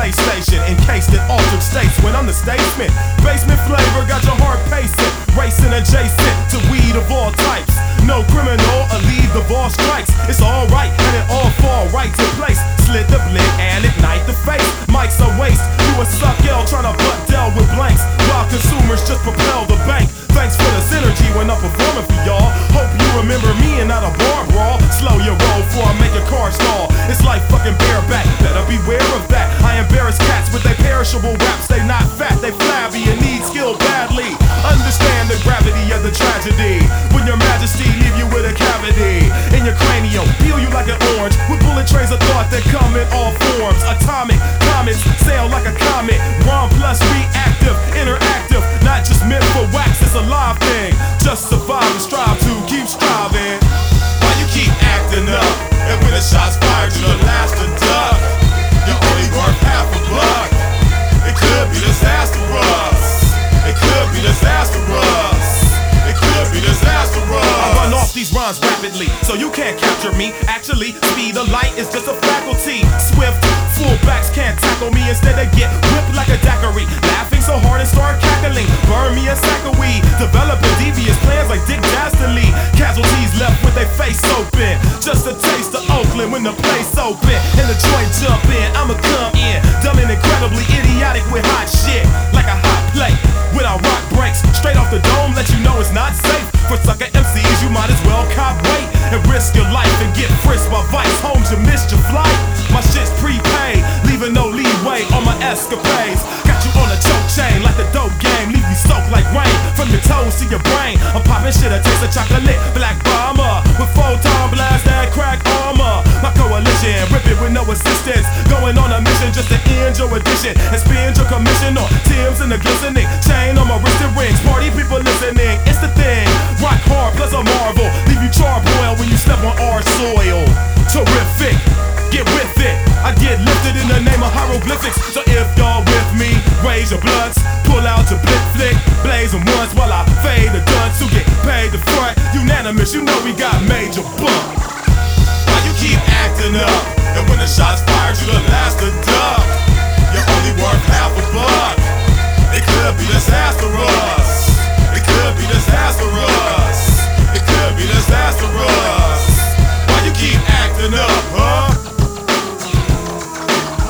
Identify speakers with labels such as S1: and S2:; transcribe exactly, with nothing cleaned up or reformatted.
S1: PlayStation, encased in altered states when I'm the statesman. Basement flavor got your heart pacing, racing adjacent to weed of all types. No criminal, or leave the ball strikes. It's alright and it all fall right to place. Slit the blit and ignite the face. Mics are waste, you a suck L trying to butt Dell with blanks, while consumers just propel the bank. Thanks for the synergy when I'm performing for y'all. Hope you remember me and not a bar brawl. Slow your roll before I make your car stall. It's like fucking bareback, better beware of that. I embarrass cats with their perishable raps. They not fat, they flabby and need skill badly. Understand the gravity of the tragedy when your majesty leave you with a cavity in your cranium, peel you like an orange with bullet trains of thought that come in all forms. Atomic comets sail like a comet. Ron plus reactive, interactive, not just meant for wax. It's a live thing. Just survive and strive to keep striving. Why you keep acting up? And when the shots fired, you're the last to duck. You're only worth half a buck. It could be disastrous. It could be disastrous. It could be disastrous. I run off these rhymes rapidly, so you can't capture me. Actually, speed of light is just a faculty. Swift, fullbacks can't tackle me. Instead they get whipped like a daiquiri. Laughing so hard and start cackling. Burn me a sack of weed. Developing devious plans like Dick Dastardly. Casualties left with their face open. Just a taste of Oakland when the place open. And the joint jump in, I'ma come in. Dumb and incredibly idiotic with hot shit. Like a hot plate without rock breaks. Straight off the dome, let you know it's not safe. For sucker M Cs, you might as well cop weight and risk your life and get frisked by vice. Homes, you missed your flight. My shit's prepaid, leaving no leeway on my escapades. Got you on a choke chain like the dope game. Leave you soaked like rain from your toes to your brain. I'm popping shit, a taste of chocolate, black bomber with photon blast and crack armor. My coalition, rip it with no assistance. Going on a mission just to end your addiction. And